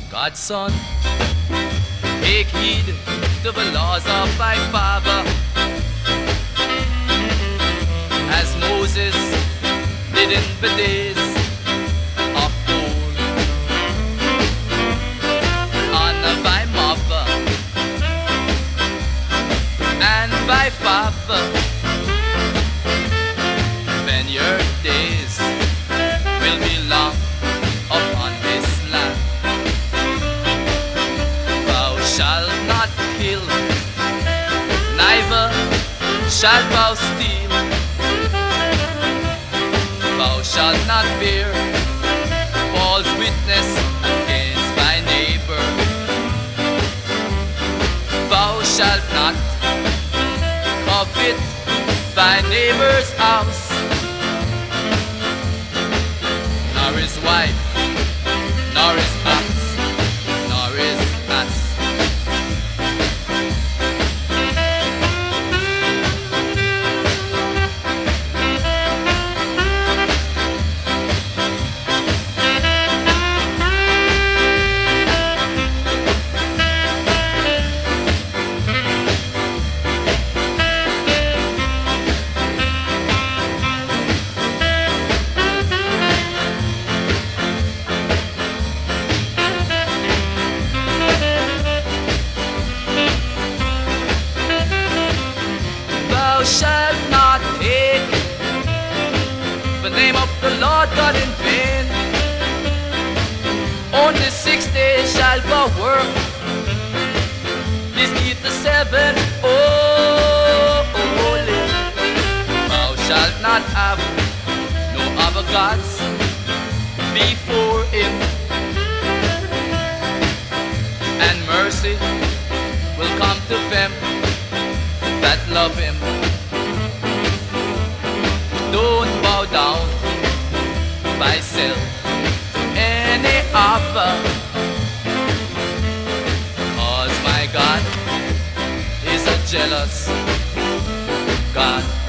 God's son, take heed to the laws of thy father, as Moses did in the days of old. Honor thy mother and thy father, then your days will be long upon this land. Thou shalt not kill, neither shalt thou steal. Thou shalt not bear false witness against thy neighbor. Thou shalt not covet thy neighbor's house, nor his wife, nor his ox, nor his ass. Thou shalt not take the name of the Lord God in vain. Only 6 days shalt thou work, please keep the 7 holy. Thou shalt not have no other gods before him, and mercy will come to them that love him. Don't bow down thyself to any other, 'cause my God is a jealous God.